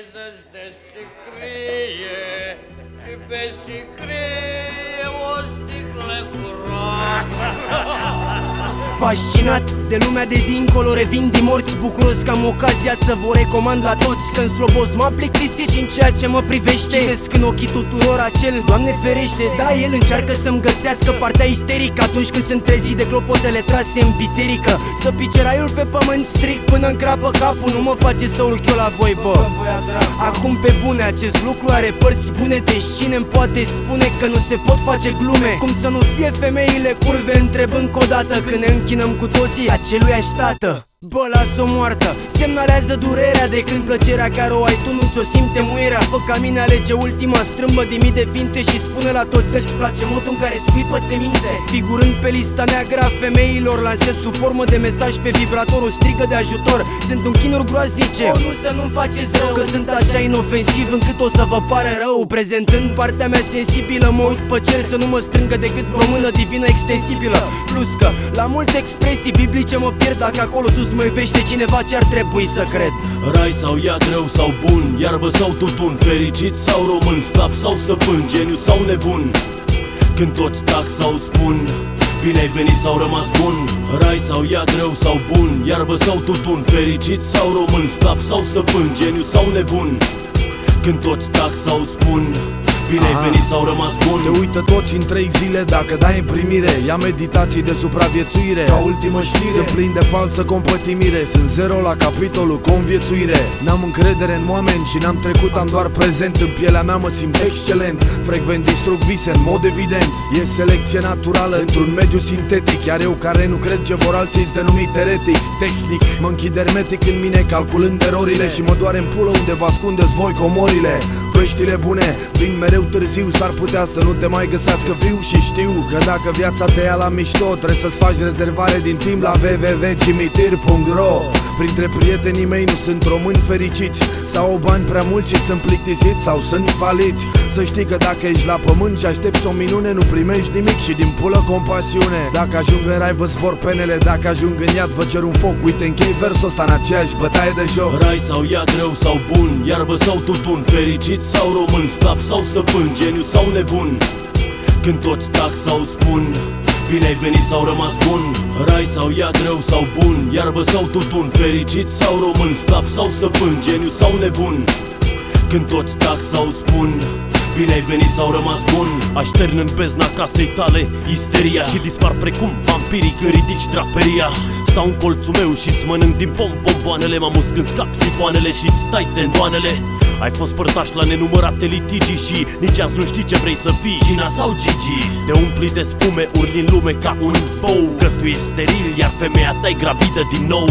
trezește sicrie și pe sicrie o sticlă curată. Fascinat de lumea de dincolo, revin din morți, bucuros că am ocazia să vă recomand la toți. Când slobos m-a plictisit în ceea ce mă privește, citesc în ochii tuturor acel Doamne ferește. Da, el încearcă să-mi găsească partea isterică atunci când sunt trezit de clopotele trase în biserică. Să pice raiul pe pământ strict până încrapă capul, nu mă face să urc eu la voi, bă. Acum pe bune, acest lucru are părți bune, deci cine-mi poate spune că nu se pot face glume? Cum să nu fie femeile curve, întreb încă o dată, când ne închinăm cu toții aceluiași tată. Bă, las-o moartă, semnalează durerea de când plăcerea care o ai tu nu ți-o simte muierea. Fă ca mine, alege ultima strâmbă din mii de ființe și spune la toți că-ți place modul în care scuipă semințe. Figurând pe lista neagră a femeilor, lansez sub formă de mesaj pe vibrator o strigă de ajutor. Sunt în chinuri groaznice, o nu să nu-mi faceți rău, că sunt așa inofensiv încât o să vă pare rău. Prezentând partea mea sensibilă, mă uit pe cer să nu mă strângă decât vreo mână divină extensibilă. Plus că la multe expresii biblice mă pierd, dacă acolo sus mă iubește cineva, ce-ar trebui să cred? Rai sau iad, rău sau bun, iarbă sau tutun, fericit sau român, sclav sau stăpân, geniu sau nebun. Când toți tac sau spun bine ai venit sau rămas bun. Rai sau iad, rău sau bun, iarbă sau tutun, fericit sau român, sclav sau stăpân, geniu sau nebun. Când toți tac sau spun bine ai venit sau rămas bun. Te uită toți în 3 zile dacă dai în primire. Ia meditații de supraviețuire, ca ultimă știre. Sunt plin de falsă compătimire, sunt zero la capitolul conviețuire. N-am încredere în oameni și n-am trecut, am doar prezent. În pielea mea mă simt excelent, frecvent distrug vise în mod evident. E selecție naturală într-un mediu sintetic, iar eu care nu cred ce vor alții-s denumit eretic. Tehnic, mă închid hermetic în mine, calculând erorile, și mă doare în pulă unde vă ascundeți voi comorile. Veștile bune vin mereu târziu, s-ar putea să nu te mai găsească viu. Și știu că dacă viața te ia la mișto, trebuie să-ți faci rezervare din timp la www.cimitir.ro. Printre prietenii mei nu sunt români fericiți, sau au bani prea mulți și sunt plictisiți, sau sunt faliți. Să știi că dacă ești la pământ și aștepți o minune, nu primești nimic și din pulă compasiune. Dacă ajung în rai vă zbor penele, dacă ajung în iad vă cer un foc. Uite, închei versul ăsta în aceeași bătaie de joc. Rai sau iad, rău sau bun, iarbă sau tutun, fericit sau român, sclav sau stăpân, geniu sau nebun. Când toți tac sau spun bine ai venit sau rămas bun. Rai sau iad, rău sau bun, iarbă sau tutun, fericit sau român, sclav sau stăpân, geniu sau nebun. Când toți tac sau spun bine ai venit sau rămas bun. Aștern în bezna casei tale isteria și dispar precum vampirii când ridici draperia. Stau în colțul meu și-ți mănânc din pompoanele, mă musc când scap sifoanele și-ți tai tendoanele. Ai fost părtaș la nenumărate litigii și nici azi nu știi ce vrei să fii, Gina sau Gigi. Te umpli de spume, urli în lume ca un bou, că tu ești steril, iar femeia ta-i gravidă din nou.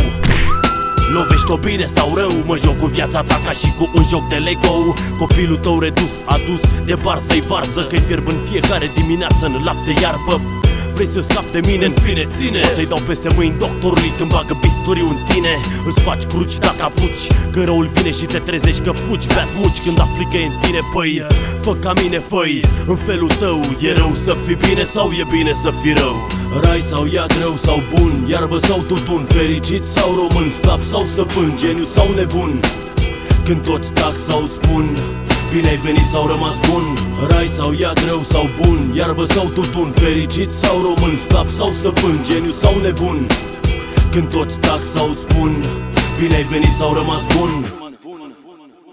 Lovești-o bine sau rău, mă joc cu viața ta ca și cu un joc de Lego. Copilul tău redus, adus de barză-i varză, că-i fierb în fiecare dimineață în lapte iarbă. Vrei să scapi de mine, în fine ține. O să-i dau peste mâini doctorului când bagă bisturiu în tine. Îți faci cruci dacă apuci, când răul vine și te trezești că fugi. Beat muci când afli că e în tine, păi fă ca mine, făi, în felul tău. E rău să fii bine sau e bine să fii rău? Rai sau iad, rău sau bun, iarbă sau tutun, fericit sau român, sclav sau stăpân, geniu sau nebun. Când toți tac sau spun bine ai venit sau rămas bun. Rai sau iad, rău sau bun, iarbă sau tutun, fericit sau român, sclav sau stăpân, geniu sau nebun. Când toți tac sau spun bine ai venit sau rămas bun.